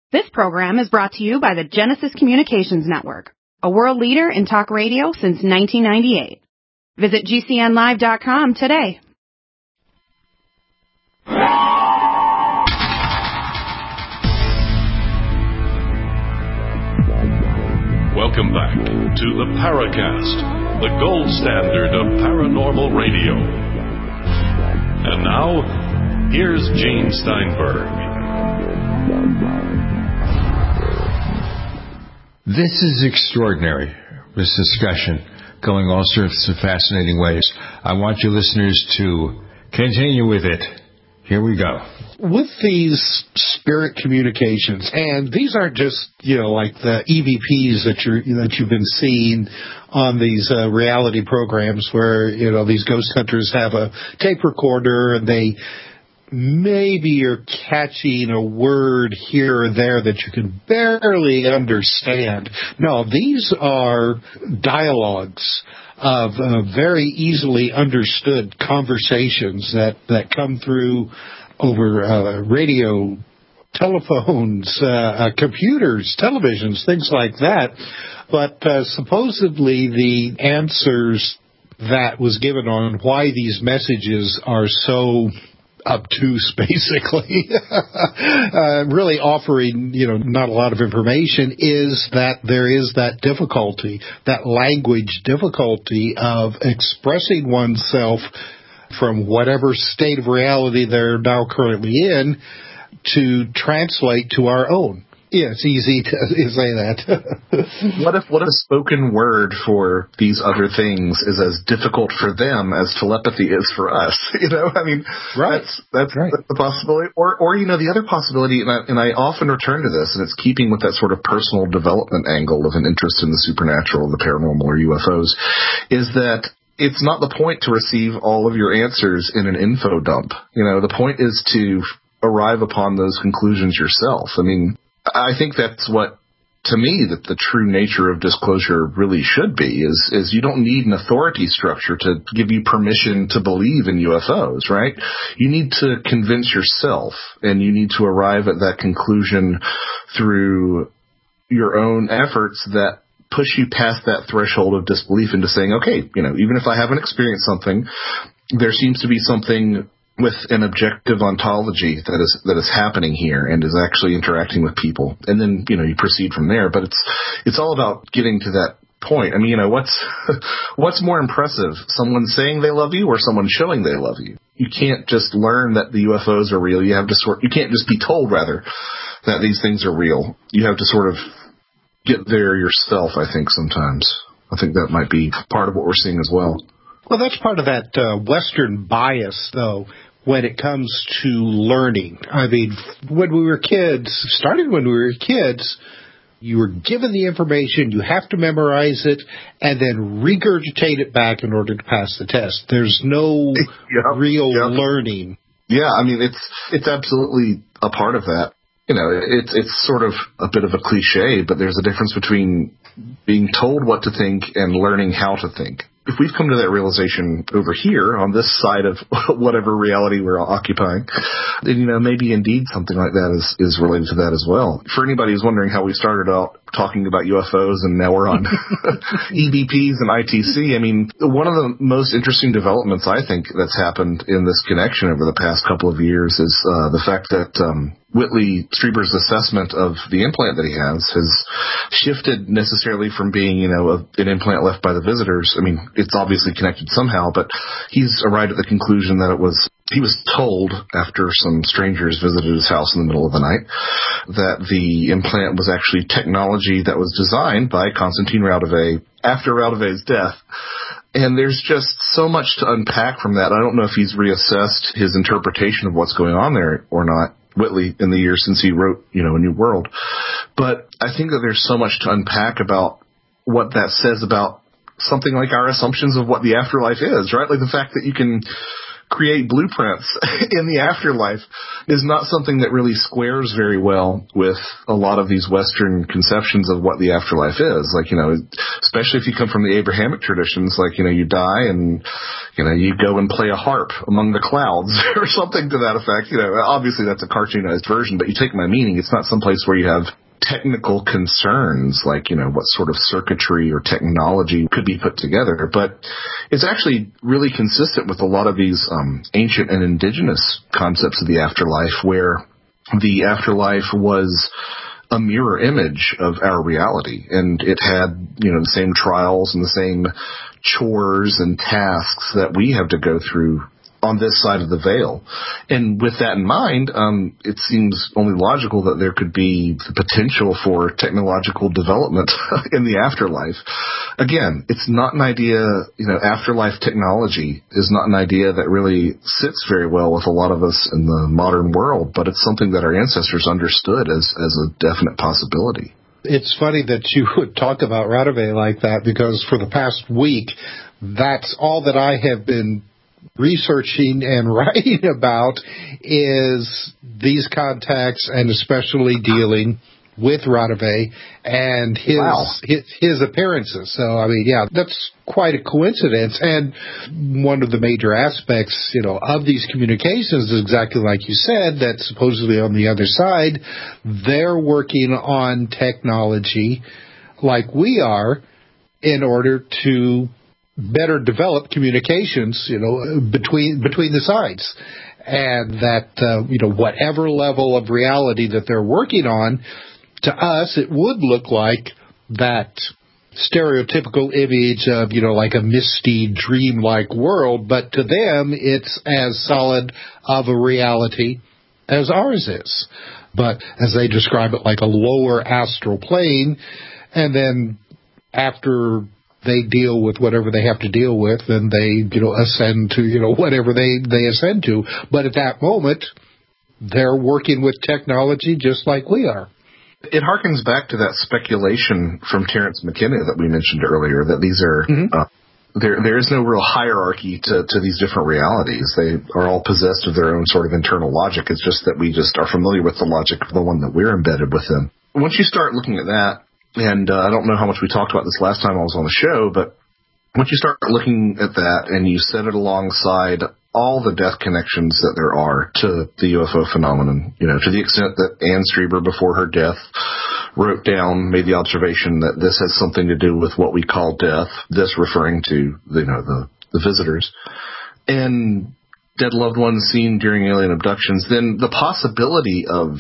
This program is brought to you by the Genesis Communications Network, a world leader in talk radio since 1998. Visit GCNlive.com today. Welcome back to the Paracast, the gold standard of paranormal radio. And now, here's Gene Steinberg. This is extraordinary, this discussion, going all sorts of fascinating ways. I want you listeners to continue with it. Here we go. With these spirit communications, and these aren't just, like the EVPs that you've been seeing on these reality programs where, these ghost hunters have a tape recorder and they maybe are catching a word here or there that you can barely understand. No, these are dialogues of very easily understood conversations that come through over radio, telephones, computers, televisions, things like that. But supposedly the answers that was given on why these messages are so obtuse, basically, really offering, not a lot of information, is that there is that difficulty, that language difficulty of expressing oneself from whatever state of reality they're now currently in to translate to our own. Yeah, it's easy to say that. What if a spoken word for these other things is as difficult for them as telepathy is for us? Right. That's right. the possibility. Or the other possibility, and I often return to this, and it's keeping with that sort of personal development angle of an interest in the supernatural, the paranormal, or UFOs, is that it's not the point to receive all of your answers in an info dump. The point is to arrive upon those conclusions yourself. I think that's what, to me, that the true nature of disclosure really should be, is you don't need an authority structure to give you permission to believe in UFOs, right? You need to convince yourself, and you need to arrive at that conclusion through your own efforts that push you past that threshold of disbelief into saying, okay, even if I haven't experienced something, there seems to be something with an objective ontology that is happening here and is actually interacting with people. And then, you proceed from there. But it's all about getting to that point. What's more impressive? Someone saying they love you or someone showing they love you? You can't just learn that the UFOs are real. You can't just be told, rather, that these things are real. You have to sort of get there yourself, I think, sometimes. I think that might be part of what we're seeing as well. Well, that's part of that Western bias, though, when it comes to learning. When we were kids, you were given the information, you have to memorize it, and then regurgitate it back in order to pass the test. There's no real learning. Yeah, it's absolutely a part of that. It's sort of a bit of a cliche, but there's a difference between being told what to think and learning how to think. If we've come to that realization over here on this side of whatever reality we're occupying, then, maybe indeed something like that is related to that as well. For anybody who's wondering how we started out talking about UFOs and now we're on EVPs and ITC, one of the most interesting developments I think that's happened in this connection over the past couple of years is the fact that Whitley Strieber's assessment of the implant that he has shifted necessarily from being, an implant left by the visitors. It's obviously connected somehow, but he's arrived at the conclusion that he was told after some strangers visited his house in the middle of the night that the implant was actually technology that was designed by Konstantin Raudove after Raudove's death. And there's just so much to unpack from that. I don't know if he's reassessed his interpretation of what's going on there or not, Whitley, in the years since he wrote, A New World. But I think that there's so much to unpack about what that says about something like our assumptions of what the afterlife is, right? Like the fact that you can create blueprints in the afterlife is not something that really squares very well with a lot of these Western conceptions of what the afterlife is. Like, especially if you come from the Abrahamic traditions, like, you die and, you go and play a harp among the clouds or something to that effect. Obviously that's a cartoonized version, but you take my meaning. It's not someplace where you have technical concerns like, what sort of circuitry or technology could be put together. But it's actually really consistent with a lot of these ancient and indigenous concepts of the afterlife, where the afterlife was a mirror image of our reality. And it had, the same trials and the same chores and tasks that we have to go through on this side of the veil. And with that in mind, it seems only logical that there could be the potential for technological development in the afterlife. Again, it's not an idea, afterlife technology is not an idea that really sits very well with a lot of us in the modern world, but it's something that our ancestors understood as a definite possibility. It's funny that you would talk about Radave like that, because for the past week, that's all that I have been researching and writing about is these contacts, and especially dealing with Radave and his appearances. So, that's quite a coincidence. And one of the major aspects, of these communications is exactly like you said, that supposedly on the other side, they're working on technology like we are in order to better develop communications, between the sides. And that, whatever level of reality that they're working on, to us, it would look like that stereotypical image of, like a misty, dream-like world, but to them, it's as solid of a reality as ours is. But as they describe it, like a lower astral plane, and then after they deal with whatever they have to deal with, and they, ascend to, whatever they ascend to. But at that moment, they're working with technology just like we are. It harkens back to that speculation from Terence McKenna that we mentioned earlier, that these are, there is no real hierarchy to these different realities. They are all possessed of their own sort of internal logic. It's just that we just are familiar with the logic of the one that we're embedded within. Once you start looking at that, and I don't know how much we talked about this last time I was on the show, but once you start looking at that and you set it alongside all the death connections that there are to the UFO phenomenon, to the extent that Anne Strieber, before her death, made the observation that this has something to do with what we call death, this referring to, the visitors, and dead loved ones seen during alien abductions, then the possibility of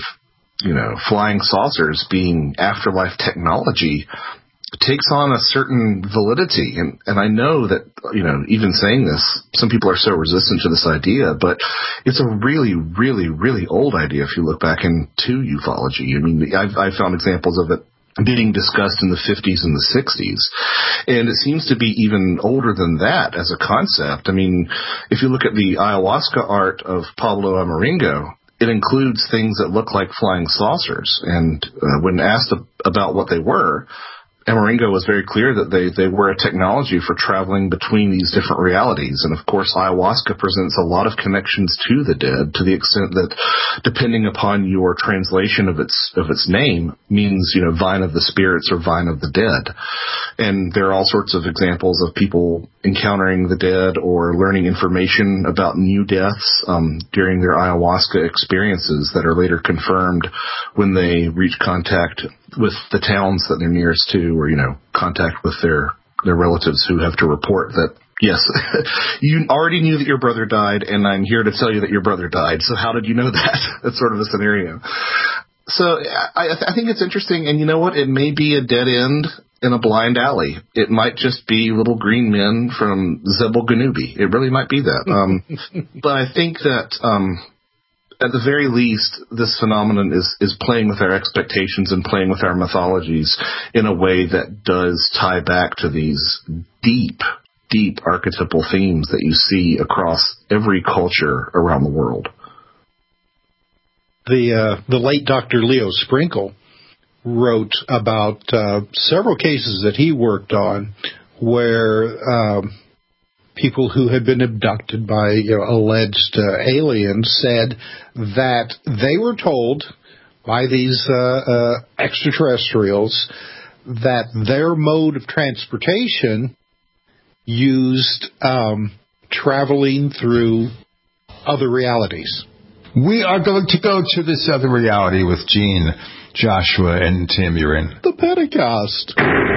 flying saucers being afterlife technology takes on a certain validity. And I know that, even saying this, some people are so resistant to this idea, but it's a really, really, really old idea if you look back into ufology. I've found examples of it being discussed in the 50s and the 60s. And it seems to be even older than that as a concept. If you look at the ayahuasca art of Pablo Amaringo, it includes things that look like flying saucers. And when asked about what they were, Amaringo was very clear that they were a technology for traveling between these different realities. And of course, ayahuasca presents a lot of connections to the dead, to the extent that, depending upon your translation of its name, means, vine of the spirits or vine of the dead. And there are all sorts of examples of people encountering the dead or learning information about new deaths during their ayahuasca experiences that are later confirmed when they reach contact with the towns that they're nearest to, or, contact with their relatives who have to report that, yes, you already knew that your brother died, and I'm here to tell you that your brother died. So how did you know that? That's sort of a scenario. So I think it's interesting, and you know what? It may be a dead end in a blind alley. It might just be little green men from Zebel Ganubi. It really might be that. But I think that at the very least, this phenomenon is playing with our expectations and playing with our mythologies in a way that does tie back to these deep, deep archetypal themes that you see across every culture around the world. The late Dr. Leo Sprinkle wrote about several cases that he worked on where people who had been abducted by alleged aliens said that they were told by these extraterrestrials that their mode of transportation used traveling through other realities. We are going to go to this other reality with Gene, Joshua, and Tim. You're in the Paracast.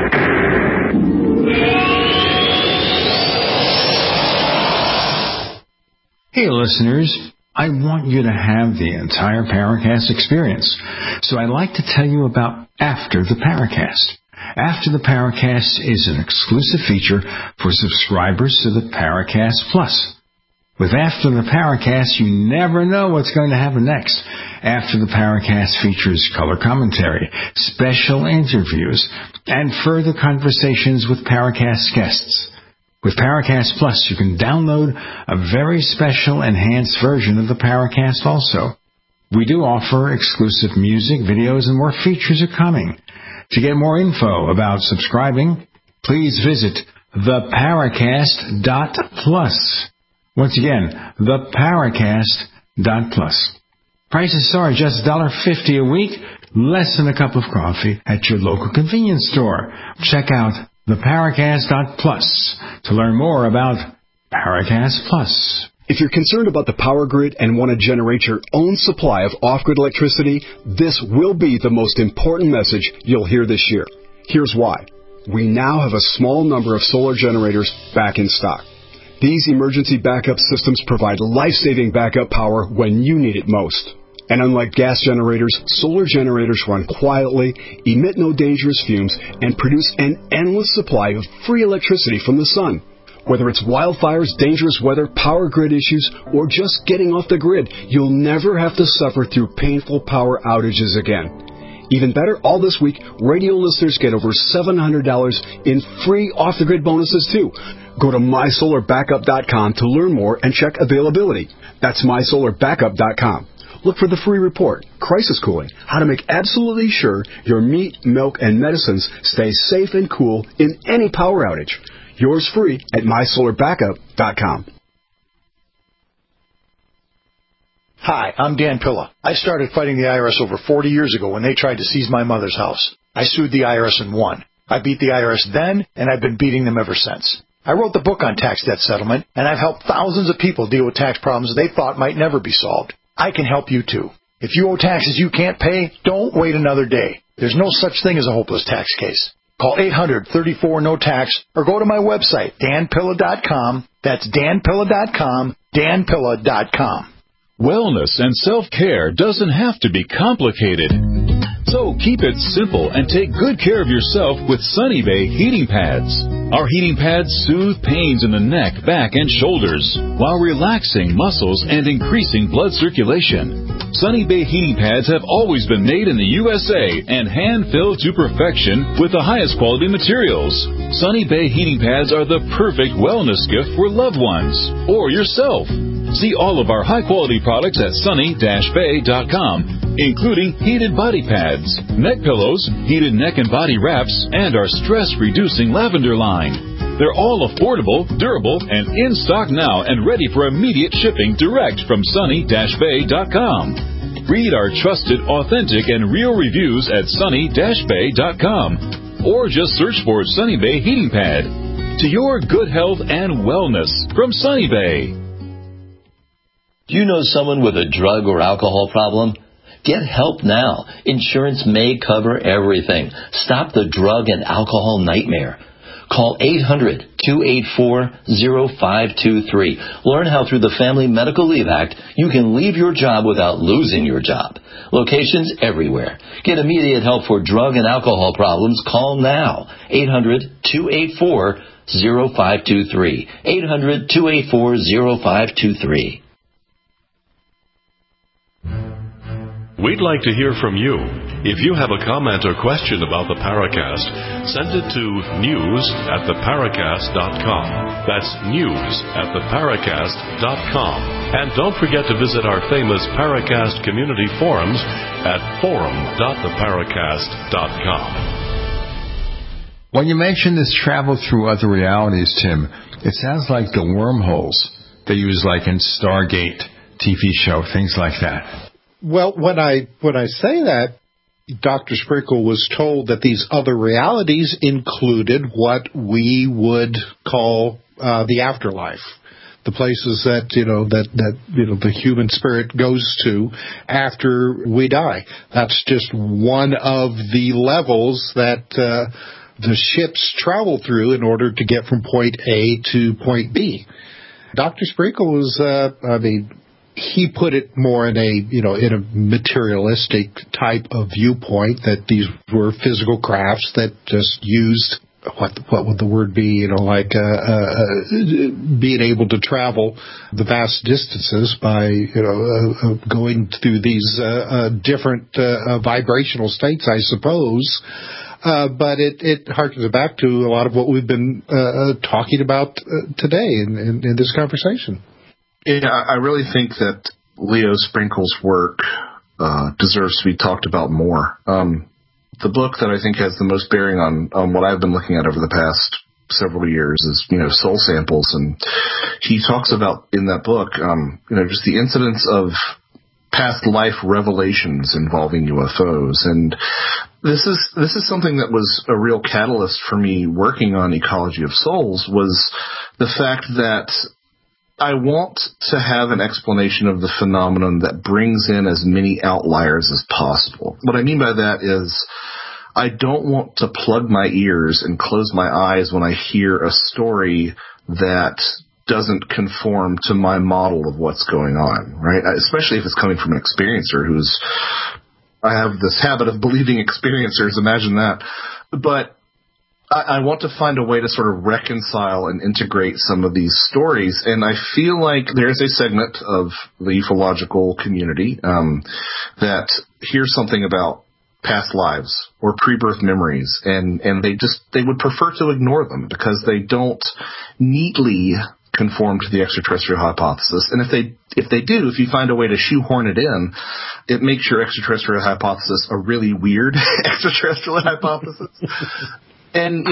Hey, listeners. I want you to have the entire Paracast experience. So I'd like to tell you about After the Paracast. After the Paracast is an exclusive feature for subscribers to the Paracast Plus. With After the Paracast, you never know what's going to happen next. After the Paracast features color commentary, special interviews, and further conversations with Paracast guests. With Paracast Plus, you can download a very special enhanced version of the Paracast also. We do offer exclusive music, videos, and more features are coming. To get more info about subscribing, please visit theparacast.plus. Once again, theparacast.plus. Prices are just $1.50 a week, less than a cup of coffee at your local convenience store. Check out theparacast.plus to learn more about Paracast Plus. If you're concerned about the power grid and want to generate your own supply of off-grid electricity, this will be the most important message you'll hear this year. Here's why. We now have a small number of solar generators back in stock. These emergency backup systems provide life-saving backup power when you need it most. And unlike gas generators, solar generators run quietly, emit no dangerous fumes, and produce an endless supply of free electricity from the sun. Whether it's wildfires, dangerous weather, power grid issues, or just getting off the grid, you'll never have to suffer through painful power outages again. Even better, all this week, radio listeners get over $700 in free off-the-grid bonuses, too. Go to mysolarbackup.com to learn more and check availability. That's mysolarbackup.com. Look for the free report, Crisis Cooling, how to make absolutely sure your meat, milk, and medicines stay safe and cool in any power outage. Yours free at mysolarbackup.com. Hi, I'm Dan Pilla. I started fighting the IRS over 40 years ago when they tried to seize my mother's house. I sued the IRS and won. I beat the IRS then, and I've been beating them ever since. I wrote the book on tax debt settlement, and I've helped thousands of people deal with tax problems they thought might never be solved. I can help you too. If you owe taxes you can't pay, don't wait another day. There's no such thing as a hopeless tax case. Call 800-34-NO-TAX or go to my website, danpilla.com. That's danpilla.com, danpilla.com. Wellness and self-care doesn't have to be complicated. So keep it simple and take good care of yourself with Sunny Bay heating pads. Our heating pads soothe pains in the neck, back, and shoulders while relaxing muscles and increasing blood circulation. Sunny Bay heating pads have always been made in the USA and hand-filled to perfection with the highest quality materials. Sunny Bay heating pads are the perfect wellness gift for loved ones or yourself. See all of our high-quality products at sunny-bay.com, including heated body pads, neck pillows, heated neck and body wraps, and our stress-reducing lavender line. They're all affordable, durable, and in stock now and ready for immediate shipping direct from sunny-bay.com. Read our trusted, authentic, and real reviews at sunny-bay.com, or just search for Sunny Bay Heating Pad. To your good health and wellness from Sunny Bay. Do you know someone with a drug or alcohol problem? Get help now. Insurance may cover everything. Stop the drug and alcohol nightmare. Call 800-284-0523. Learn how through the Family Medical Leave Act you can leave your job without losing your job. Locations everywhere. Get immediate help for drug and alcohol problems. Call now. 800-284-0523. 800-284-0523. We'd like to hear from you. If you have a comment or question about the Paracast, send it to news@theparacast.com. That's news@theparacast.com. And don't forget to visit our famous Paracast community forums at forum.theparacast.com. When you mention this travel through other realities, Tim, it sounds like the wormholes they use like in Stargate TV show, things like that. Well, when I say that, Dr. Sprinkle was told that these other realities included what we would call the afterlife, the places that the human spirit goes to after we die. That's just one of the levels that the ships travel through in order to get from point A to point B. Dr. Sprinkle was, he put it more in a materialistic type of viewpoint, that these were physical crafts that just used, what would the word be, being able to travel the vast distances by, going through these different vibrational states, I suppose. But it harkens back to a lot of what we've been talking about today in this conversation. Yeah, I really think that Leo Sprinkle's work deserves to be talked about more. The book that I think has the most bearing on what I've been looking at over the past several years is, Soul Samples, and he talks about in that book, just the incidence of past life revelations involving UFOs. And this is something that was a real catalyst for me working on Ecology of Souls, was the fact that I want to have an explanation of the phenomenon that brings in as many outliers as possible. What I mean by that is I don't want to plug my ears and close my eyes when I hear a story that doesn't conform to my model of what's going on, right? Especially if it's coming from an experiencer I have this habit of believing experiencers, imagine that. But I want to find a way to sort of reconcile and integrate some of these stories. And I feel like there's a segment of the ufological community that hears something about past lives or pre-birth memories, and they would prefer to ignore them because they don't neatly conform to the extraterrestrial hypothesis. And if you find a way to shoehorn it in, it makes your extraterrestrial hypothesis a really weird extraterrestrial hypothesis. And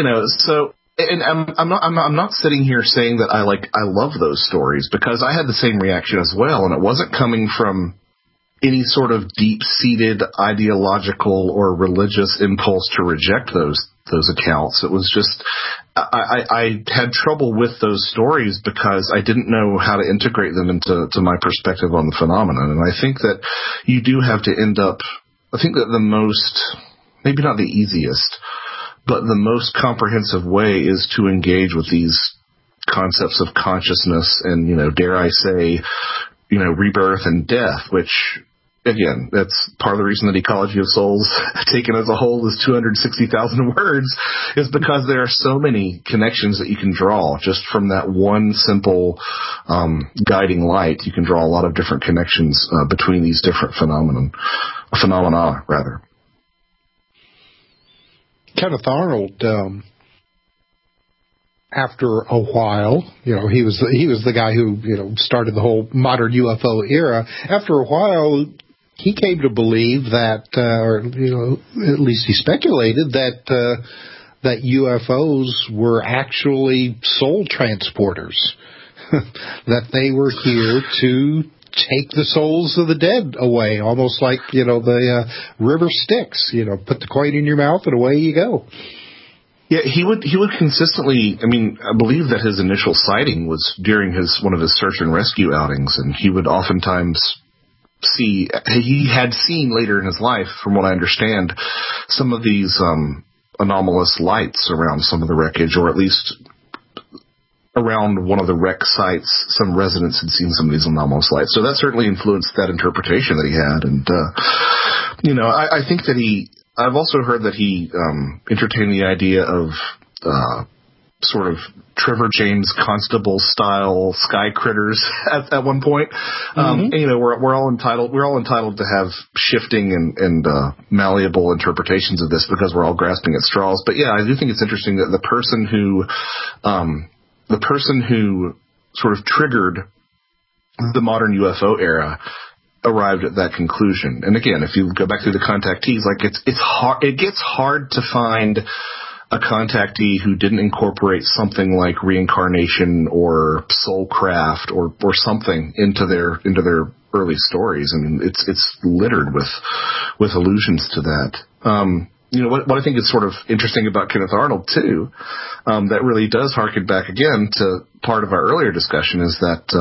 I'm not sitting here saying that I love those stories, because I had the same reaction as well, and it wasn't coming from any sort of deep-seated ideological or religious impulse to reject those accounts. It was just I had trouble with those stories because I didn't know how to integrate them into my perspective on the phenomenon. And I think that you do have to end up, I think that the most, maybe not the easiest, but the most comprehensive way is to engage with these concepts of consciousness and, dare I say, rebirth and death, which, again, that's part of the reason that Ecology of Souls, taken as a whole, is 260,000 words, is because there are so many connections that you can draw just from that one simple guiding light. You can draw a lot of different connections between these different phenomena. Kenneth Arnold, after a while, he was the guy who, started the whole modern UFO era. After a while, he came to believe that, or at least he speculated that UFOs were actually soul transporters, that they were here to take the souls of the dead away, almost like, the river Styx, put the coin in your mouth and away you go. Yeah, he would consistently, I believe that his initial sighting was during one of his search and rescue outings, and he would oftentimes he had seen later in his life, from what I understand, some of these anomalous lights around some of the wreckage, or at least around one of the wreck sites, some residents had seen some of these anomalous lights. So that certainly influenced that interpretation that he had. And, I think that I've also heard that he entertained the idea of sort of Trevor James Constable style sky critters at one point. We're all entitled to have shifting and malleable interpretations of this because we're all grasping at straws. But yeah, I do think it's interesting that the person who sort of triggered the modern UFO era arrived at that conclusion. And again, if you go back through the contactees, it gets hard to find a contactee who didn't incorporate something like reincarnation or soulcraft or something into their early stories. I mean, it's littered with allusions to that. What I think is sort of interesting about Kenneth Arnold too, that really does harken back again to part of our earlier discussion, is that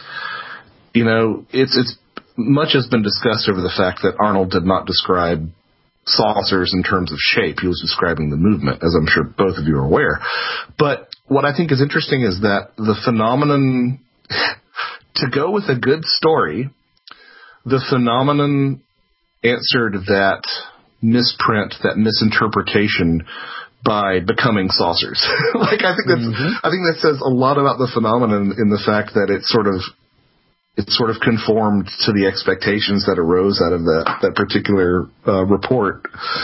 it's much has been discussed over the fact that Arnold did not describe saucers in terms of shape. He was describing the movement, as I'm sure both of you are aware. But what I think is interesting is that the phenomenon, to go with a good story, the phenomenon answered that misprint, that misinterpretation, by becoming saucers. I think that says a lot about the phenomenon in the fact that it sort of conformed to the expectations that arose out of that particular report.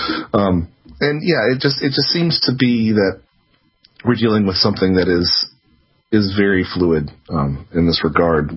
It just seems to be that we're dealing with something that is very fluid in this regard.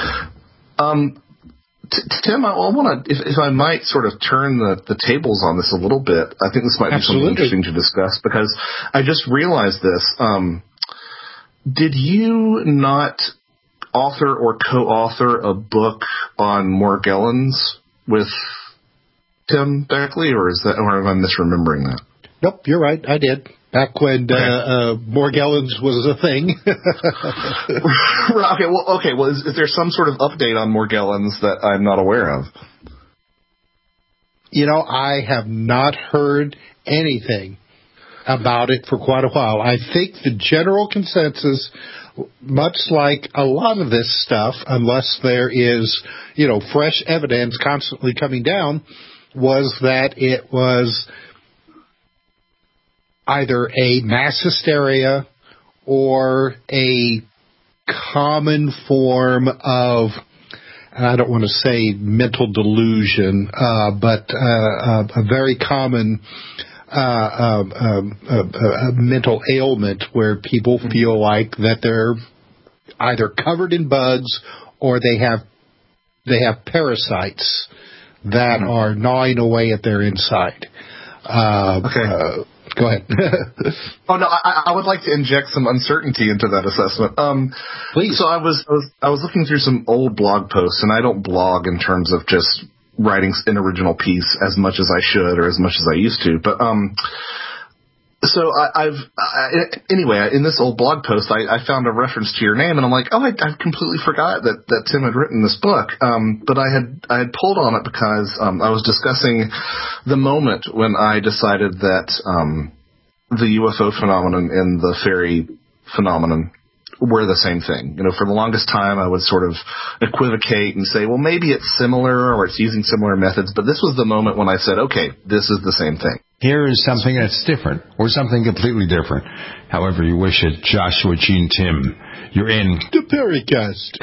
Tim, I want to, if I might sort of turn the tables on this a little bit. I think this might be something interesting to discuss, because I just realized this. Did you not author or co-author a book on Morgellons with Tim Beckley, or am I misremembering that? Nope, you're right. I did. Back when Morgellons was a thing. Okay. Well, is there some sort of update on Morgellons that I'm not aware of? I have not heard anything about it for quite a while. I think the general consensus, much like a lot of this stuff, unless there is, fresh evidence constantly coming down, was that it was either a mass hysteria or a common form of, and I don't want to say mental delusion, but a very common mental ailment where people feel like that they're either covered in bugs or they have parasites that are gnawing away at their inside. Go ahead. Oh no, I would like to inject some uncertainty into that assessment. Please. So I was looking through some old blog posts, and I don't blog in terms of just writing an original piece as much as I should or as much as I used to. But so anyway, in this old blog post, I found a reference to your name, and I'm like, I completely forgot that Tim had written this book. But I had pulled on it because I was discussing the moment when I decided that the UFO phenomenon and the fairy phenomenon were the same thing. For the longest time, I would sort of equivocate and say, well, maybe it's similar or it's using similar methods. But this was the moment when I said, okay, this is the same thing. Here is something that's different, or something completely different. However you wish it. Joshua, Gene, Tim, you're in the Paracast.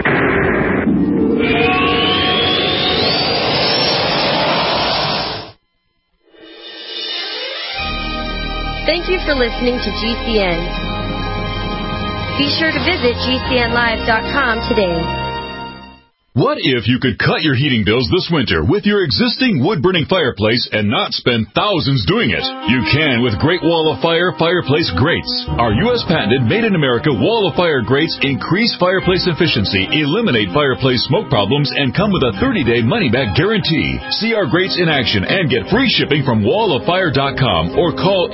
Thank you for listening to GCN. Be sure to visit GCNlive.com today. What if you could cut your heating bills this winter with your existing wood-burning fireplace and not spend thousands doing it? You can with Great Wall of Fire fireplace grates. Our U.S.-patented made-in-America Wall of Fire grates increase fireplace efficiency, eliminate fireplace smoke problems, and come with a 30-day money-back guarantee. See our grates in action and get free shipping from walloffire.com or call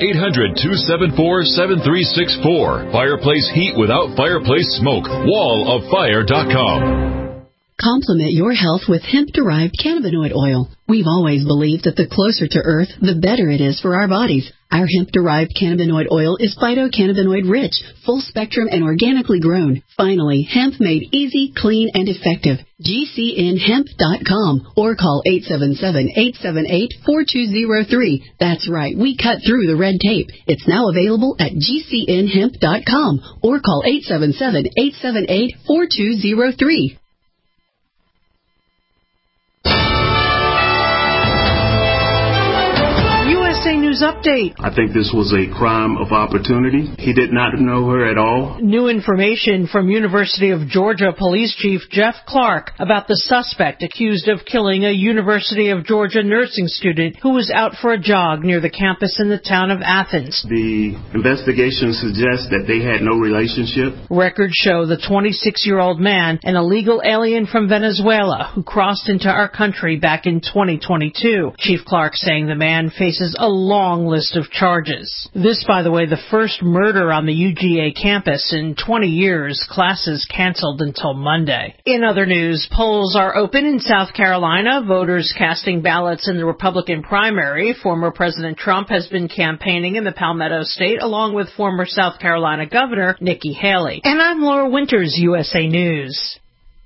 800-274-7364. Fireplace heat without fireplace smoke. walloffire.com. Complement your health with hemp-derived cannabinoid oil. We've always believed that the closer to Earth, the better it is for our bodies. Our hemp-derived cannabinoid oil is phytocannabinoid-rich, full-spectrum, and organically grown. Finally, hemp made easy, clean, and effective. GCNhemp.com or call 877-878-4203. That's right, we cut through the red tape. It's now available at GCNhemp.com or call 877-878-4203. USA News News Update. I think this was a crime of opportunity. He did not know her at all. New information from University of Georgia Police Chief Jeff Clark about the suspect accused of killing a University of Georgia nursing student who was out for a jog near the campus in the town of Athens. The investigation suggests that they had no relationship. Records show the 26-year-old man, an illegal alien from Venezuela who crossed into our country back in 2022. Chief Clark saying the man faces a long list of charges. This, by the way, the first murder on the UGA campus in 20 years. Classes canceled until Monday. In other news, polls are open in South Carolina. Voters casting ballots in the Republican primary. Former President Trump has been campaigning in the Palmetto State along with former South Carolina Governor Nikki Haley. And I'm Laura Winters, USA News.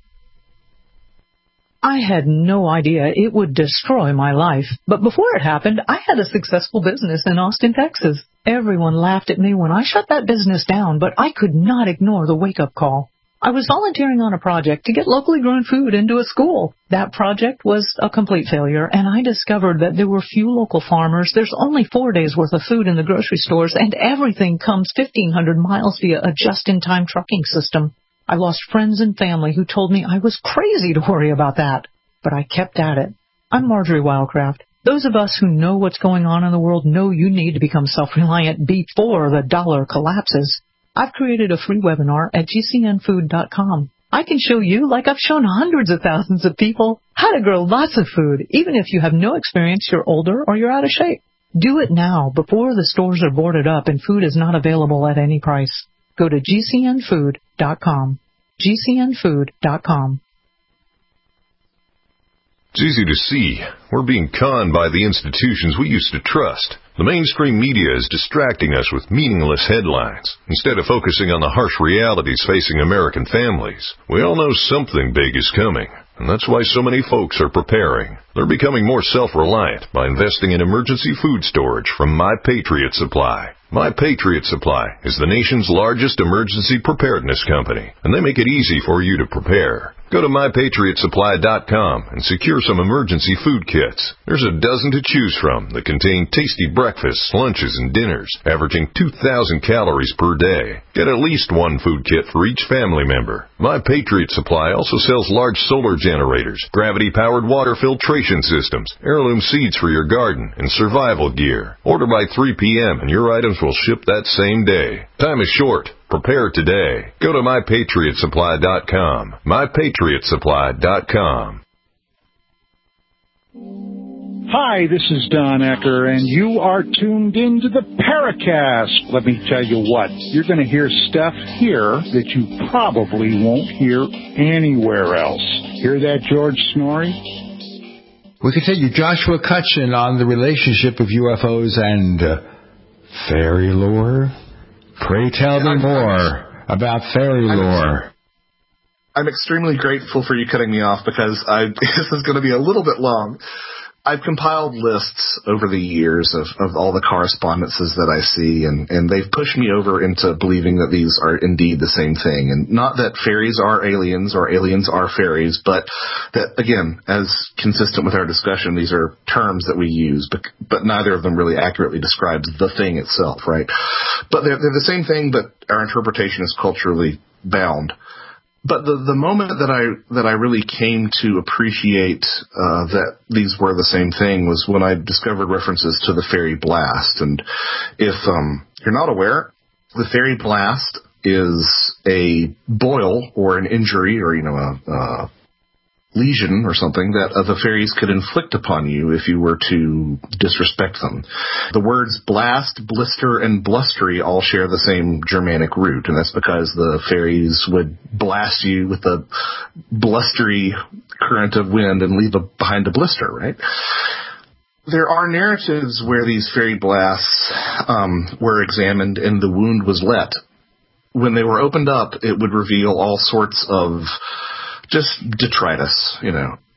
I had no idea it would destroy my life. But before it happened, I had a successful business in Austin, Texas. Everyone laughed at me when I shut that business down, but I could not ignore the wake-up call. I was volunteering on a project to get locally grown food into a school. That project was a complete failure, and I discovered that there were few local farmers. There's only 4 days' worth of food in the grocery stores, and everything comes 1,500 miles via a just-in-time trucking system. I lost friends and family who told me I was crazy to worry about that. But I kept at it. I'm Marjorie Wildcraft. Those of us who know what's going on in the world know you need to become self-reliant before the dollar collapses. I've created a free webinar at gcnfood.com. I can show you, like I've shown hundreds of thousands of people, how to grow lots of food, even if you have no experience, you're older, or you're out of shape. Do it now, before the stores are boarded up and food is not available at any price. Go to gcnfood.com. gcnfood.com. It's easy to see. We're being conned by the institutions we used to trust. The mainstream media is distracting us with meaningless headlines, instead of focusing on the harsh realities facing American families. We all know something big is coming, and that's why so many folks are preparing. They're becoming more self-reliant by investing in emergency food storage from My Patriot Supply. My Patriot Supply is the nation's largest emergency preparedness company, and they make it easy for you to prepare. Go to MyPatriotSupply.com and secure some emergency food kits. There's a dozen to choose from that contain tasty breakfasts, lunches, and dinners, averaging 2,000 calories per day. Get at least one food kit for each family member. My Patriot Supply also sells large solar generators, gravity-powered water filtration systems, heirloom seeds for your garden, and survival gear. Order by 3 p.m. and your items will ship that same day. Time is short. Prepare today. Go to MyPatriotSupply.com. MyPatriotSupply.com. Hi, this is Don Ecker, and you are tuned into the Paracast. Let me tell you what, you're going to hear stuff here that you probably won't hear anywhere else. Hear that, George Snorri? We continue Joshua Cutchin on the relationship of UFOs and fairy lore. Pray tell me more about fairy lore. I'm extremely grateful for you cutting me off because this is going to be a little bit long. I've compiled lists over the years of all the correspondences that I see, and they've pushed me over into believing that these are indeed the same thing. And not that fairies are aliens or aliens are fairies, but that, again, as consistent with our discussion, these are terms that we use, but neither of them really accurately describes the thing itself, right? But they're the same thing, but our interpretation is culturally bound. But the moment that I really came to appreciate that these were the same thing was when I discovered references to the fairy blast. And if you're not aware, the fairy blast is a boil or an injury or a lesion or something that the fairies could inflict upon you if you were to disrespect them. The words blast, blister, and blustery all share the same Germanic root, and that's because the fairies would blast you with a blustery current of wind and leave behind a blister, right? There are narratives where these fairy blasts were examined and the wound was let. When they were opened up, it would reveal all sorts of just detritus,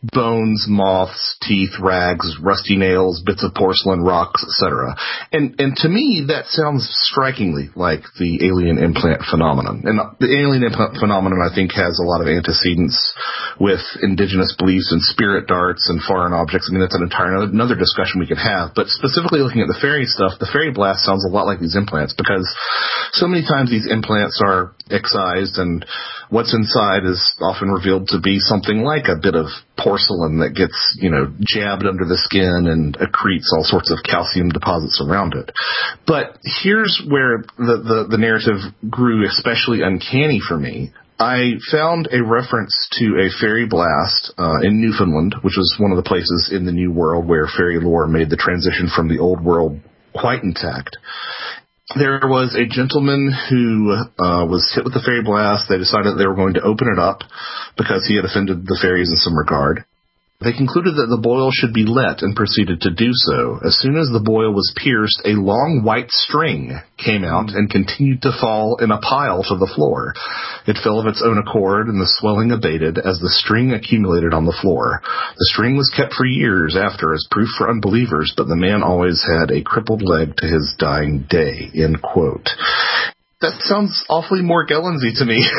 bones, moths, teeth, rags, rusty nails, bits of porcelain, rocks, etc. And to me, that sounds strikingly like the alien implant phenomenon. And the alien implant phenomenon, I think, has a lot of antecedents with indigenous beliefs and spirit darts and foreign objects. I mean, that's another discussion we could have. But specifically looking at the fairy stuff, the fairy blast sounds a lot like these implants, because so many times these implants are excised, and what's inside is often revealed to be something like a bit of porcelain that gets, jabbed under the skin and accretes all sorts of calcium deposits around it. But here's where the narrative grew especially uncanny for me. I found a reference to a fairy blast in Newfoundland, which was one of the places in the New World where fairy lore made the transition from the Old World quite intact. There was a gentleman who was hit with the fairy blast. They decided they were going to open it up because he had offended the fairies in some regard. They concluded that the boil should be let and proceeded to do so. As soon as the boil was pierced, a long white string came out and continued to fall in a pile to the floor. It fell of its own accord, and the swelling abated as the string accumulated on the floor. The string was kept for years after as proof for unbelievers, but the man always had a crippled leg to his dying day, end quote. That sounds awfully Morgellonsy to me.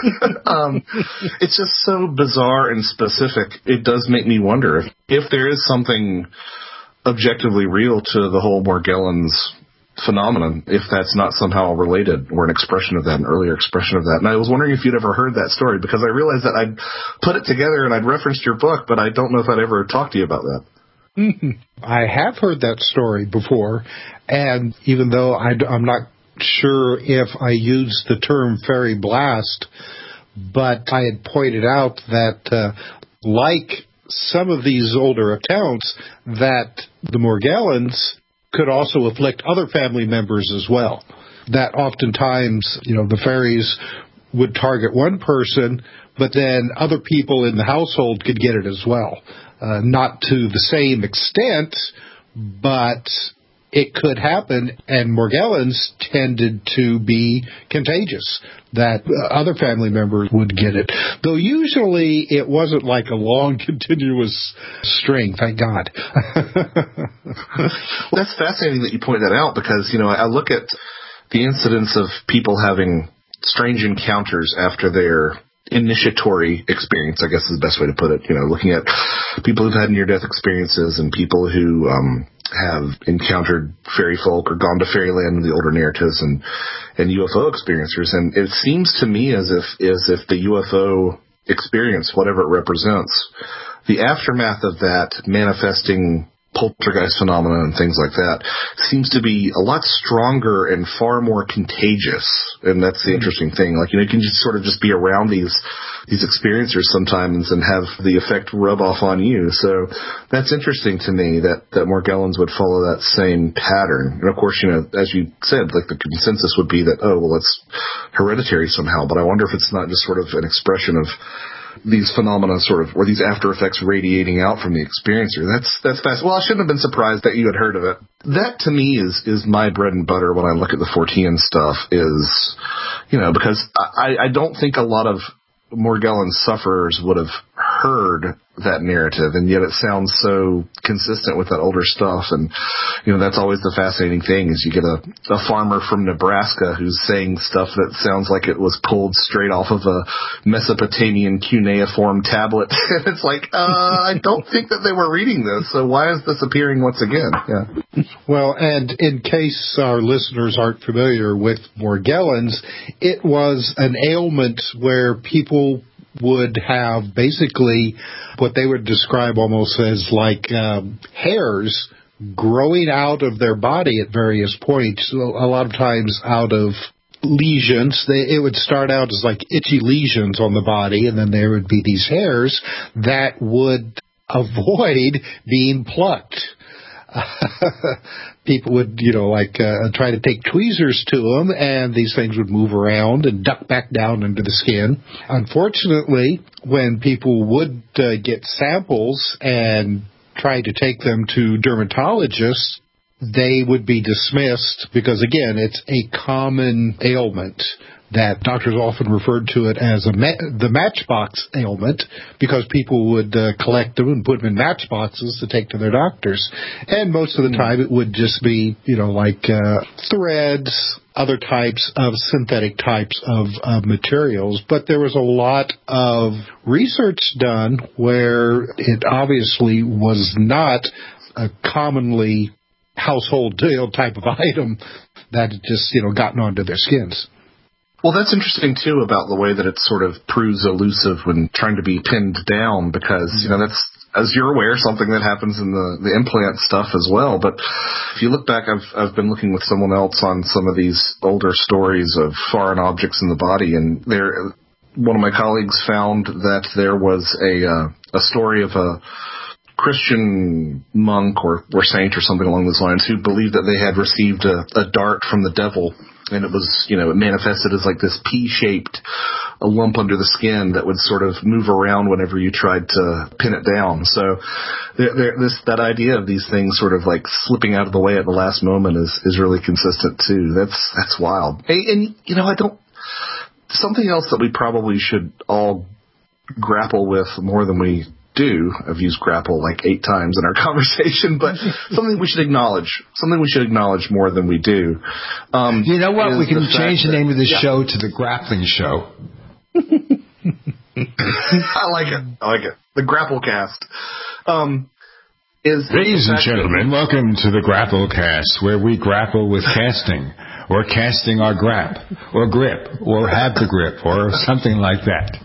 It's just so bizarre and specific. It does make me wonder if there is something objectively real to the whole Morgellons phenomenon, if that's not somehow related or an expression of that, an earlier expression of that. And I was wondering if you'd ever heard that story, because I realized that I'd put it together and I'd referenced your book, but I don't know if I'd ever talked to you about that. I have heard that story before, and even though I'm not sure if I used the term fairy blast, but I had pointed out that like some of these older accounts, that the Morgellons could also afflict other family members as well. That oftentimes, the fairies would target one person, but then other people in the household could get it as well. Not to the same extent, but it could happen, and Morgellons tended to be contagious, that other family members would get it. Though usually it wasn't like a long, continuous string, thank God. Well, that's fascinating that you point that out, because, I look at the incidence of people having strange encounters after their initiatory experience, I guess is the best way to put it. Looking at people who've had near-death experiences and people who have encountered fairy folk or gone to fairyland in the older narratives, and UFO experiencers. And it seems to me as if the UFO experience, whatever it represents, the aftermath of that manifesting poltergeist phenomena and things like that seems to be a lot stronger and far more contagious. And that's the interesting thing. You can just sort of just be around these experiencers sometimes and have the effect rub off on you. So that's interesting to me that Morgellons would follow that same pattern. And of course, as you said, the consensus would be that, it's hereditary somehow. But I wonder if it's not just sort of an expression of these phenomena or these after effects radiating out from the experiencer. That's fast. Well, I shouldn't have been surprised that you had heard of it. That to me is my bread and butter when I look at the Fortean stuff, is, because I don't think a lot of Morgellon sufferers would have heard that narrative, and yet it sounds so consistent with that older stuff. And that's always the fascinating thing, is you get a farmer from Nebraska who's saying stuff that sounds like it was pulled straight off of a Mesopotamian cuneiform tablet. And it's like, I don't think that they were reading this, so why is this appearing once again? Yeah. Well, and in case our listeners aren't familiar with Morgellons, it was an ailment where people would have basically what they would describe almost as hairs growing out of their body at various points, a lot of times out of lesions. It would start out as itchy lesions on the body, and then there would be these hairs that would avoid being plucked. People would, try to take tweezers to them, and these things would move around and duck back down into the skin. Unfortunately, when people would get samples and try to take them to dermatologists, they would be dismissed because, again, it's a common ailment that doctors often referred to it as the matchbox ailment because people would collect them and put them in matchboxes to take to their doctors. And most of the time it would just be, like threads, other types of synthetic types of materials. But there was a lot of research done where it obviously was not a commonly household type of item that had just, gotten onto their skins. Well, that's interesting, too, about the way that it sort of proves elusive when trying to be pinned down because, that's, as you're aware, something that happens in the implant stuff as well. But if you look back, I've been looking with someone else on some of these older stories of foreign objects in the body, and one of my colleagues found that there was a story of a Christian monk or saint or something along those lines who believed that they had received a dart from the devil, and it was, it manifested as like this P-shaped lump under the skin that would sort of move around whenever you tried to pin it down. So that idea of these things sort of like slipping out of the way at the last moment is really consistent too. That's wild. And something else that we probably should all grapple with more than we do. I've used grapple like 8 times in our conversation, but something we should acknowledge more than we do. You know what? We can change the name of this show to the Grappling Show. I like it. The Grapple Cast. Ladies and gentlemen, welcome to the Grapple Cast, where we grapple with casting, or casting our grap, or grip, or have the grip, or something like that.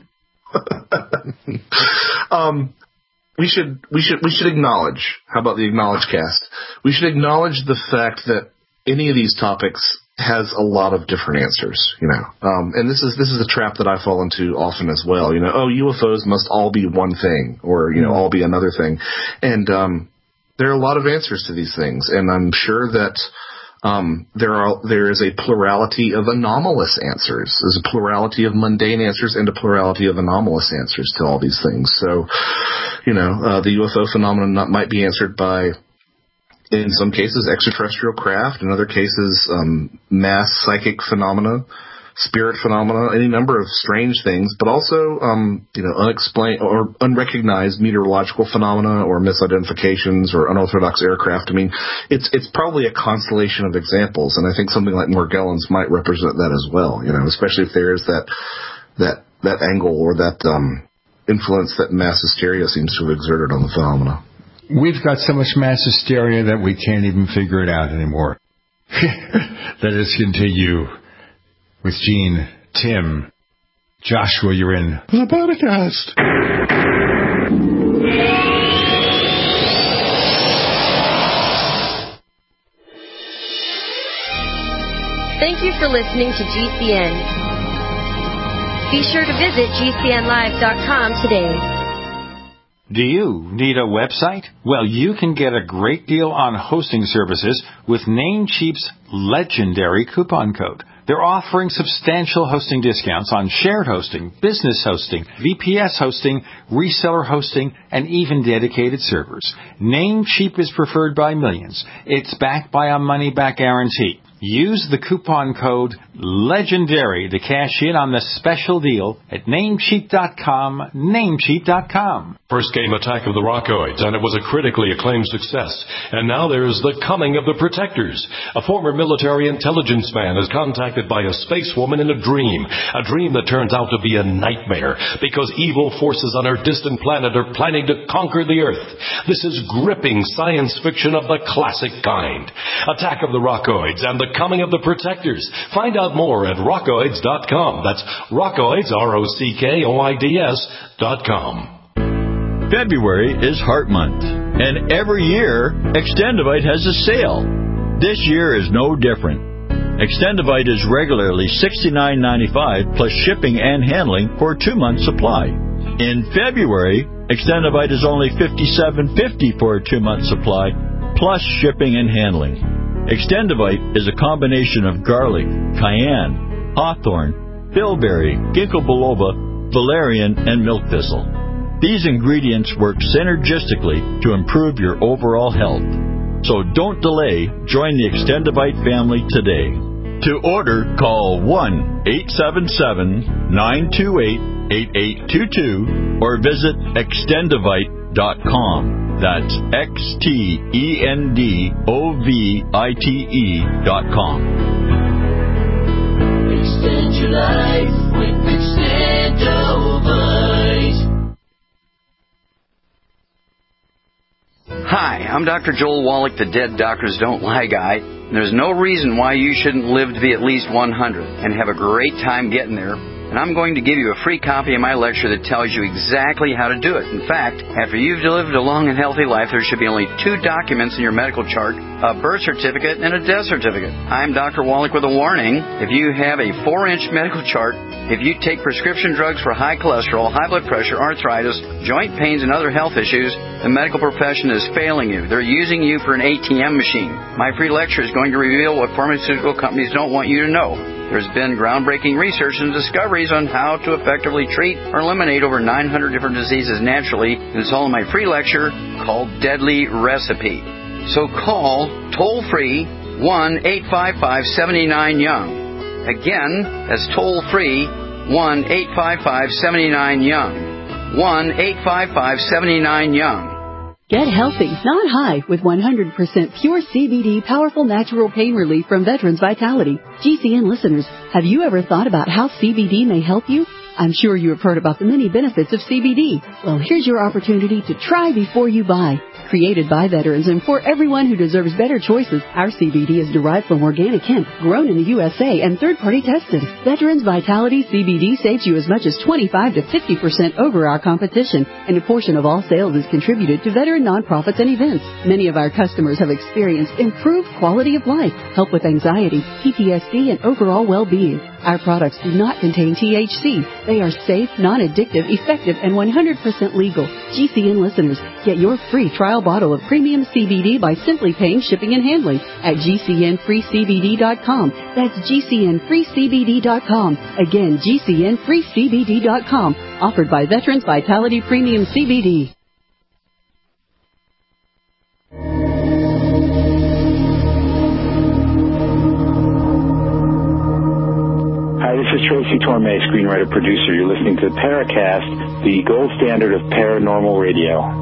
We should acknowledge. How about the Acknowledge Cast? We should acknowledge the fact that any of these topics has a lot of different answers, and this is a trap that I fall into often as well. UFOs must all be one thing, or all be another thing, and there are a lot of answers to these things, and I'm sure that there is a plurality of anomalous answers. There's a plurality of mundane answers and a plurality of anomalous answers to all these things. So, the UFO phenomenon might be answered by, in some cases, extraterrestrial craft, in other cases, mass psychic phenomena, spirit phenomena, any number of strange things, but also, unexplained or unrecognized meteorological phenomena or misidentifications or unorthodox aircraft. I mean, it's probably a constellation of examples, and I think something like Morgellons might represent that as well, especially if there is that angle or that influence that mass hysteria seems to have exerted on the phenomena. We've got so much mass hysteria that we can't even figure it out anymore. Let us continue with Gene, Tim, Joshua, you're in the podcast. Thank you for listening to GCN. Be sure to visit GCNlive.com today. Do you need a website? Well, you can get a great deal on hosting services with Namecheap's legendary coupon code. They're offering substantial hosting discounts on shared hosting, business hosting, VPS hosting, reseller hosting, and even dedicated servers. Namecheap is preferred by millions. It's backed by a money-back guarantee. Use the coupon code LEGENDARY to cash in on the special deal at Namecheap.com, Namecheap.com. First came Attack of the Rockoids, and it was a critically acclaimed success. And now there's The Coming of the Protectors. A former military intelligence man is contacted by a space woman in a dream that turns out to be a nightmare because evil forces on our distant planet are planning to conquer the Earth. This is gripping science fiction of the classic kind. Attack of the Rockoids and The Coming of the Protectors. Find out more at rockoids.com. That's Rockoids, ROCKOIDS.com. February is Heart Month, and every year, Extendivite has a sale. This year is no different. Extendivite is regularly $69.95 plus shipping and handling for a 2-month supply. In February, Extendivite is only $57.50 for a 2-month supply plus shipping and handling. Extendivite is a combination of garlic, cayenne, hawthorn, bilberry, ginkgo biloba, valerian, and milk thistle. These ingredients work synergistically to improve your overall health. So don't delay. Join the Extendivite family today. To order, call 1-877-928-8822 or visit extendovite.com. That's XTENDOVITE.com. Extend your life with Extendovite. Hi, I'm Dr. Joel Wallach, the Dead Doctors Don't Lie guy. There's no reason why you shouldn't live to be at least 100 and have a great time getting there. And I'm going to give you a free copy of my lecture that tells you exactly how to do it. In fact, after you've lived a long and healthy life, there should be only 2 documents in your medical chart, a birth certificate and a death certificate. I'm Dr. Wallach with a warning. If you have a 4-inch medical chart, if you take prescription drugs for high cholesterol, high blood pressure, arthritis, joint pains, and other health issues, the medical profession is failing you. They're using you for an ATM machine. My free lecture is going to reveal what pharmaceutical companies don't want you to know. There's been groundbreaking research and discoveries on how to effectively treat or eliminate over 900 different diseases naturally, and it's all in my free lecture called Deadly Recipe. So call toll-free 1-855-79-YOUNG. Again, that's toll-free 1-855-79-YOUNG. 1-855-79-YOUNG. Get healthy, not high, with 100% pure CBD powerful natural pain relief from Veterans Vitality. GCN listeners, have you ever thought about how CBD may help you? I'm sure you have heard about the many benefits of CBD. Well, here's your opportunity to try before you buy. Created by veterans and for everyone who deserves better choices, our CBD is derived from organic hemp, grown in the USA and third-party tested. Veterans Vitality CBD saves you as much as 25 to 50% over our competition, and a portion of all sales is contributed to veteran nonprofits and events. Many of our customers have experienced improved quality of life, help with anxiety, PTSD, and overall well-being. Our products do not contain THC. They are safe, non-addictive, effective, and 100% legal. GCN listeners, get your free trial bottle of premium CBD by simply paying shipping and handling at GCNFreeCBD.com. That's GCNFreeCBD.com. Again, GCNFreeCBD.com. Offered by Veterans Vitality Premium CBD. Hi, this is Tracy Torme, screenwriter-producer. You're listening to Paracast, the gold standard of paranormal radio.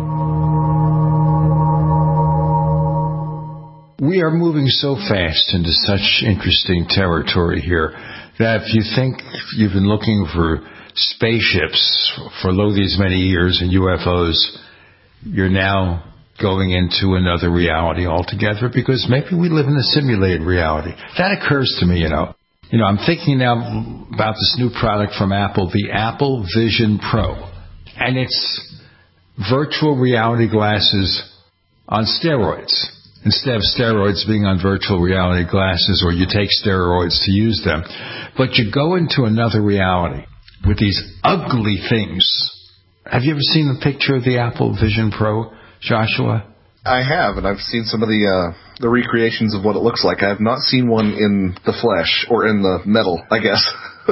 We are moving so fast into such interesting territory here that if you think you've been looking for spaceships for these many years and UFOs, you're now going into another reality altogether because maybe we live in a simulated reality. That occurs to me, You know, I'm thinking now about this new product from Apple, the Apple Vision Pro. And it's virtual reality glasses on steroids. Instead of steroids being on virtual reality glasses, or you take steroids to use them. But you go into another reality with these ugly things. Have you ever seen the picture of the Apple Vision Pro, Joshua? I have, and I've seen some of the recreations of what it looks like. I have not seen one in the flesh, or in the metal, I guess.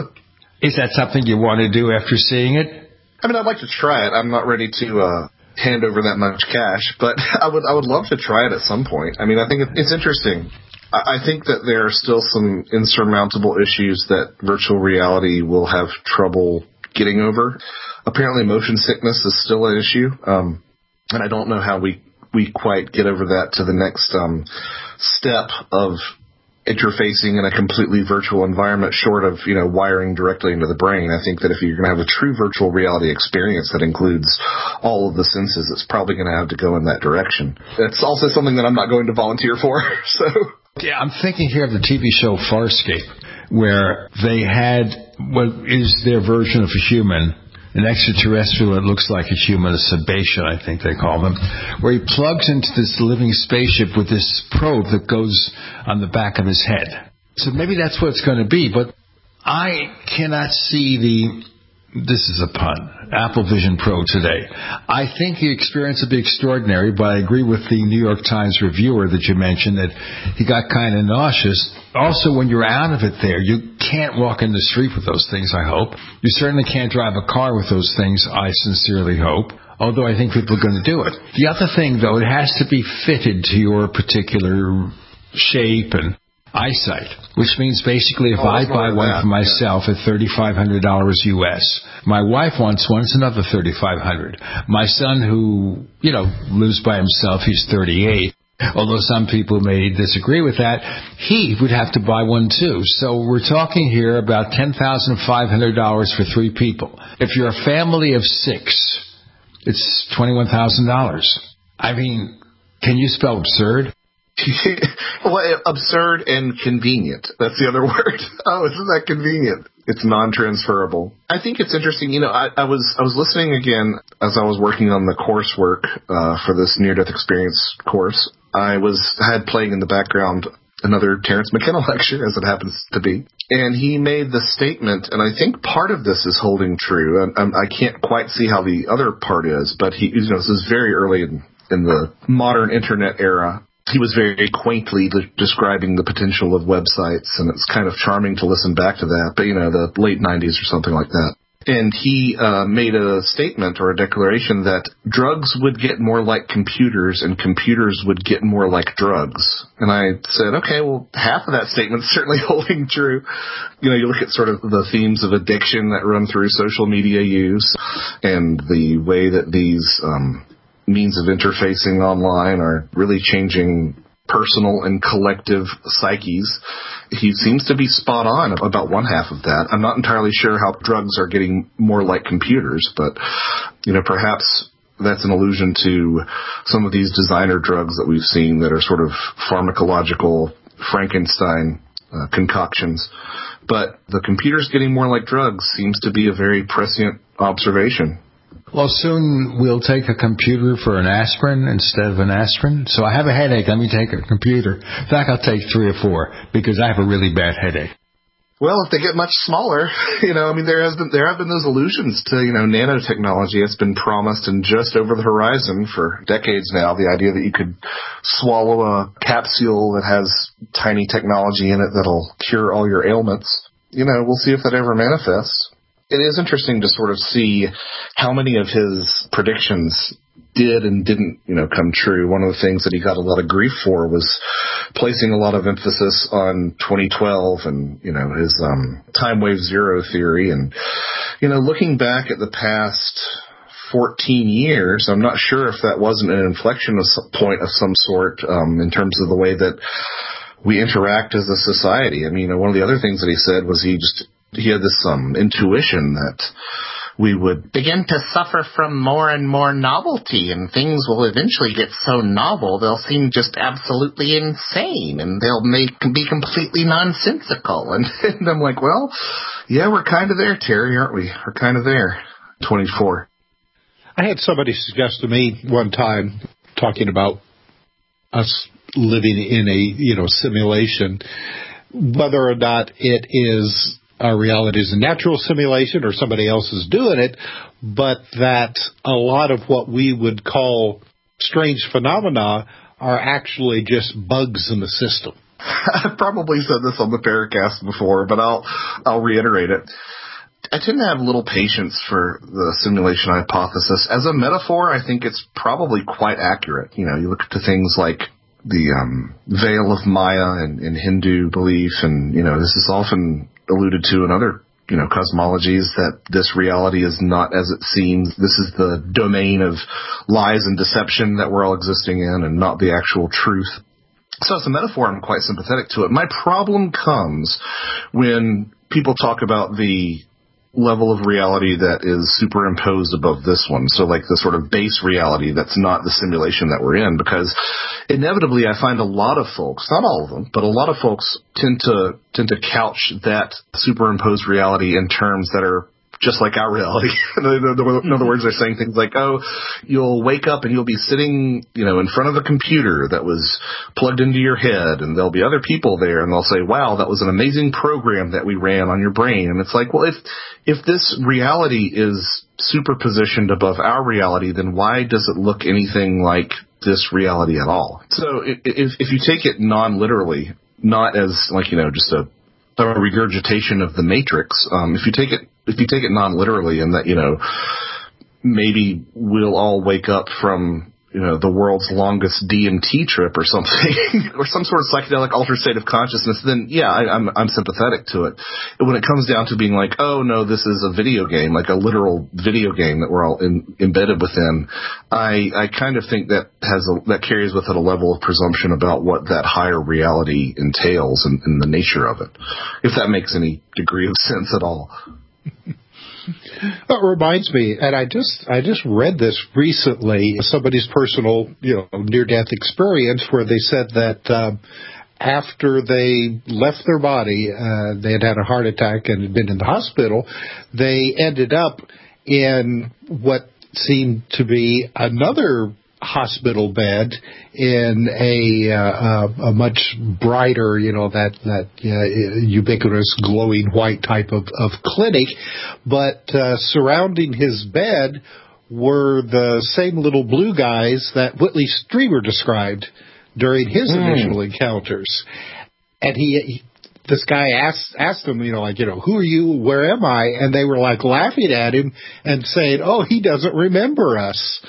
Is that something you want to do after seeing it? I mean, I'd like to try it. I'm not ready to hand over that much cash, but I would love to try it at some point. I mean, I think it's interesting. I think that there are still some insurmountable issues that virtual reality will have trouble getting over. Apparently, motion sickness is still an issue, and I don't know how we quite get over that to the next step of interfacing in a completely virtual environment, short of, wiring directly into the brain. I think that if you're going to have a true virtual reality experience that includes all of the senses, it's probably going to have to go in that direction. It's also something that I'm not going to volunteer for. So, yeah, I'm thinking here of the TV show Farscape, where they had what is their version of a human, an extraterrestrial that looks like a human, a Sebacean, I think they call them, where he plugs into this living spaceship with this probe that goes on the back of his head. So maybe that's what it's going to be, but I cannot see this is a pun, Apple Vision Pro today. I think the experience would be extraordinary, but I agree with the New York Times reviewer that you mentioned that he got kind of nauseous. Also, when you're out of it there, you can't walk in the street with those things, I hope. You certainly can't drive a car with those things, I sincerely hope, although I think people are going to do it. The other thing, though, it has to be fitted to your particular shape, and eyesight, which means basically if I buy one for myself at $3,500 US, my wife wants one, it's another $3,500. My son, who, lives by himself, he's 38, although some people may disagree with that, he would have to buy one too. So we're talking here about $10,500 for 3 people. If you're a family of 6, it's $21,000. I mean, can you spell absurd? Well, absurd and convenient. That's the other word. Oh, isn't that convenient? It's non-transferable. I think it's interesting. I was listening again as I was working on the coursework for this near-death experience course. I had playing in the background another Terence McKenna lecture, as it happens to be. And he made the statement, and I think part of this is holding true. I can't quite see how the other part is, but this is very early in the modern internet era. He was very quaintly describing the potential of websites, and it's kind of charming to listen back to that, but, the late 90s or something like that. And he made a statement or a declaration that drugs would get more like computers and computers would get more like drugs. And I said, okay, well, half of that statement's certainly holding true. You look at sort of the themes of addiction that run through social media use and the way that these means of interfacing online are really changing personal and collective psyches. He seems to be spot on about one half of that. I'm not entirely sure how drugs are getting more like computers, but, perhaps that's an allusion to some of these designer drugs that we've seen that are sort of pharmacological Frankenstein concoctions. But the computers getting more like drugs seems to be a very prescient observation. Well, soon we'll take a computer for an aspirin instead of an aspirin. So I have a headache, let me take a computer. In fact, I'll take 3 or 4 because I have a really bad headache. Well, if they get much smaller, there have been those allusions to, nanotechnology. It's been promised and just over the horizon for decades now. The idea that you could swallow a capsule that has tiny technology in it that'll cure all your ailments. We'll see if that ever manifests. It is interesting to sort of see how many of his predictions did and didn't, come true. One of the things that he got a lot of grief for was placing a lot of emphasis on 2012 and, his time wave zero theory. And, looking back at the past 14 years, I'm not sure if that wasn't an inflection point of some sort in terms of the way that we interact as a society. I mean, one of the other things that he said was he had this intuition that we would begin to suffer from more and more novelty, and things will eventually get so novel they'll seem just absolutely insane, and they'll be completely nonsensical. And I'm like, well, yeah, we're kind of there, Terry, aren't we? We're kind of there. 24. I had somebody suggest to me one time, talking about us living in a simulation, whether or not it is our reality is a natural simulation or somebody else is doing it, but that a lot of what we would call strange phenomena are actually just bugs in the system. I've probably said this on the Paracast before, but I'll reiterate it. I tend to have little patience for the simulation hypothesis. As a metaphor, I think it's probably quite accurate. You look to things like the veil of Maya in Hindu belief, and, this is often alluded to in other, cosmologies, that this reality is not as it seems. This is the domain of lies and deception that we're all existing in and not the actual truth. So as a metaphor, I'm quite sympathetic to it. My problem comes when people talk about the level of reality that is superimposed above this one. So like the sort of base reality that's not the simulation that we're in, because inevitably I find a lot of folks, not all of them, but a lot of folks tend to couch that superimposed reality in terms that are just like our reality. In other words, they're saying things like, oh, you'll wake up and you'll be sitting, in front of a computer that was plugged into your head, and there'll be other people there, and they'll say, wow, that was an amazing program that we ran on your brain. And it's like, well, if this reality is superpositioned above our reality, then why does it look anything like this reality at all? So if you take it non-literally, not as like, just a regurgitation of the Matrix, if you take it non-literally, and that, maybe we'll all wake up from the world's longest DMT trip or something, or some sort of psychedelic altered state of consciousness, then yeah, I'm sympathetic to it. And when it comes down to being like, oh no, this is a video game, like a literal video game that we're all embedded within, I kind of think that that carries with it a level of presumption about what that higher reality entails and the nature of it, if that makes any degree of sense at all. That reminds me, and I just read this recently, somebody's personal, near-death experience where they said that after they left their body, they had a heart attack and had been in the hospital, they ended up in what seemed to be another hospital bed in a much brighter, that ubiquitous glowing white type of clinic, but surrounding his bed were the same little blue guys that Whitley Strieber described during his initial encounters. And this guy asked them, who are you? Where am I? And they were like laughing at him and saying, oh, he doesn't remember us.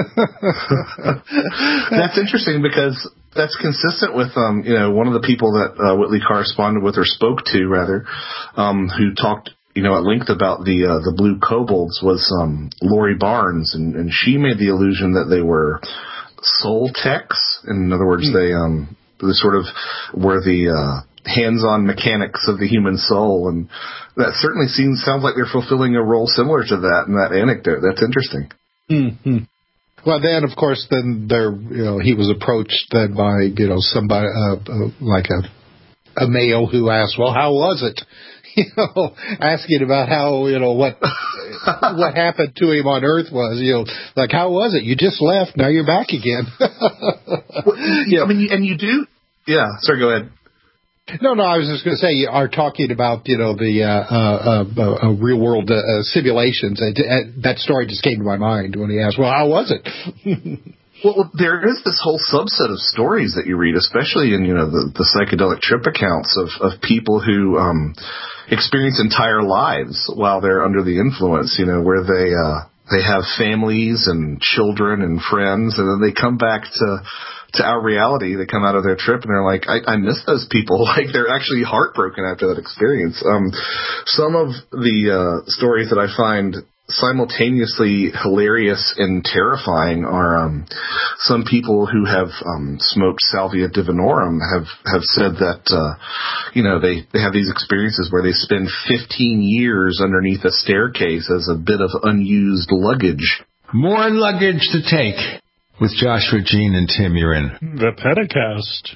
That's interesting because that's consistent with, one of the people that Whitley corresponded with, or spoke to rather, who talked, at length about the blue kobolds was Lori Barnes, and she made the allusion that they were soul techs. In other words, they sort of were the hands-on mechanics of the human soul, and that certainly sounds like they're fulfilling a role similar to that in that anecdote. That's interesting. Mm-hmm. Well, then, of course, he was approached then by, somebody, like a male who asked, well, how was it? Asking about how, what happened to him on Earth was, like, how was it? You just left, now you're back again. I mean, and you do, yeah, sorry, go ahead. No, I was just going to say, you are talking about, the real-world simulations. That story just came to my mind when he asked, well, how was it? Well, there is this whole subset of stories that you read, especially in, the psychedelic trip accounts of people who experience entire lives while they're under the influence, where they have families and children and friends, and then they come back to our reality. They come out of their trip and they're like, I miss those people. Like, they're actually heartbroken after that experience. Some of the stories that I find simultaneously hilarious and terrifying are some people who have smoked Salvia divinorum have said that they have these experiences where they spend 15 years underneath a staircase as a bit of unused luggage. More luggage to take. With Joshua, Gene, and Tim, you're in the Petacast.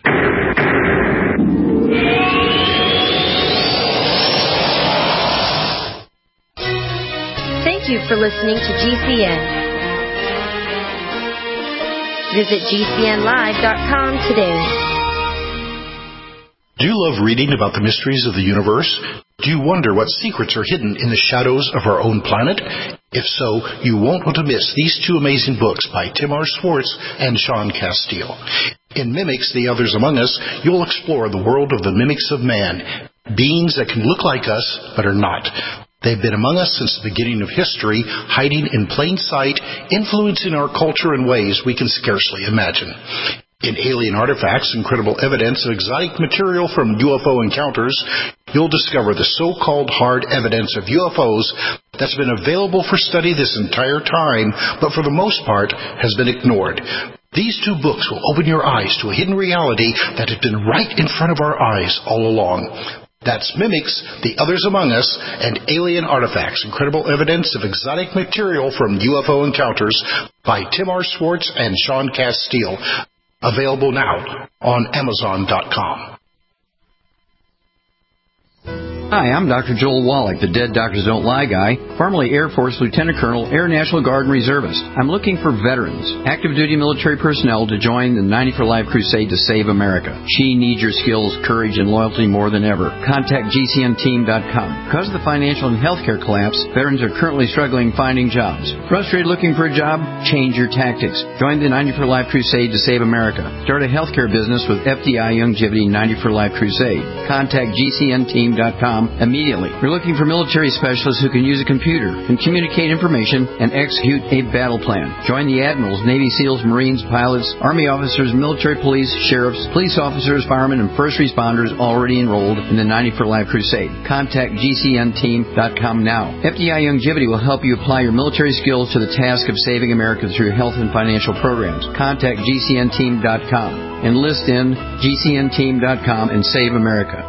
Thank you for listening to GCN. Visit GCNlive.com today. Do you love reading about the mysteries of the universe? Do you wonder what secrets are hidden in the shadows of our own planet? If so, you won't want to miss these two amazing books by Tim R. Schwartz and Sean Castile. In Mimics, The Others Among Us, you'll explore the world of the mimics of man, beings that can look like us but are not. They've been among us since the beginning of history, hiding in plain sight, influencing our culture in ways we can scarcely imagine. In Alien Artifacts, Incredible Evidence of Exotic Material from UFO Encounters, you'll discover the so-called hard evidence of UFOs that's been available for study this entire time, but for the most part has been ignored. These two books will open your eyes to a hidden reality that had been right in front of our eyes all along. That's Mimics, The Others Among Us, and Alien Artifacts, Incredible Evidence of Exotic Material from UFO Encounters by Tim R. Schwartz and Sean Castile. Available now on Amazon.com. Hi, I'm Dr. Joel Wallach, the Dead Doctors Don't Lie guy, formerly Air Force Lieutenant Colonel, Air National Guard and Reservist. I'm looking for veterans, active duty military personnel to join the 90 for Life crusade to save America. She needs your skills, courage, and loyalty more than ever. Contact GCNteam.com. Because of the financial and healthcare collapse, veterans are currently struggling finding jobs. Frustrated looking for a job? Change your tactics. Join the 90 for Life crusade to save America. Start a healthcare business with FDI Longevity 90 for Life crusade. Contact GCNteam.com GCNteam.com immediately. We're looking for military specialists who can use a computer and communicate information and execute a battle plan. Join the admirals, Navy SEALs, Marines, pilots, Army officers, military police, sheriffs, police officers, firemen, and first responders already enrolled in the 90 for Life Crusade. Contact GCNteam.com now. FDI Longevity will help you apply your military skills to the task of saving America through health and financial programs. Contact GCNteam.com. Enlist in GCNteam.com and save America.